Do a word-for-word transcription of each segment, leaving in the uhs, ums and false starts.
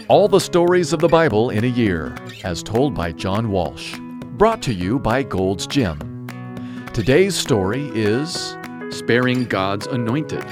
All the stories of the Bible in a year, as told by John Walsh. Brought to you by Gold's Gym. Today's story is Sparing God's Anointed.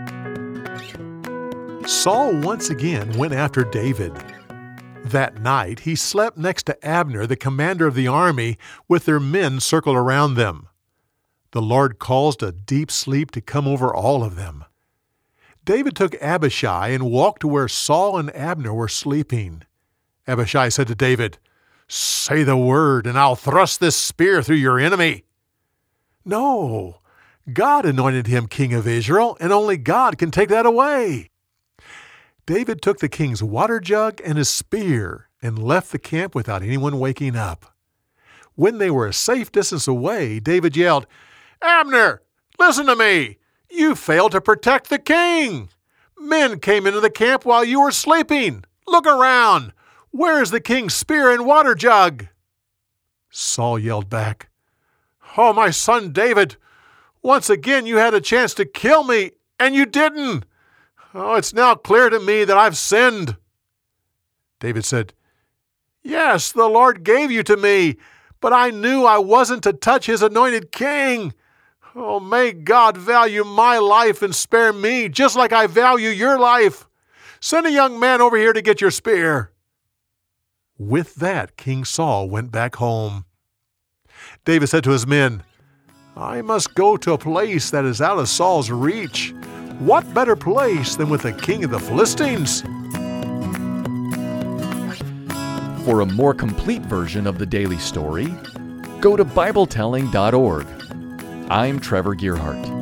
Saul once again went after David. That night he slept next to Abner, the commander of the army, with their men circled around them. The Lord caused a deep sleep to come over all of them. David took Abishai and walked to where Saul and Abner were sleeping. Abishai said to David, "Say the word, and I'll thrust this spear through your enemy." No, God anointed him king of Israel, and only God can take that away. David took the king's water jug and his spear and left the camp without anyone waking up. When they were a safe distance away, David yelled, "Abner, listen to me! You failed to protect the king! Men came into the camp while you were sleeping! Look around! Where is the king's spear and water jug?" Saul yelled back, "Oh, my son David, once again you had a chance to kill me, and you didn't! Oh, it's now clear to me that I've sinned." David said, "Yes, the Lord gave you to me, but I knew I wasn't to touch his anointed king. Oh, may God value my life and spare me, just like I value your life. Send a young man over here to get your spear." With that, King Saul went back home. David said to his men, "I must go to a place that is out of Saul's reach. What better place than with the king of the Philistines?" For a more complete version of the daily story, go to Bible telling dot org. I'm Trevor Gearhart.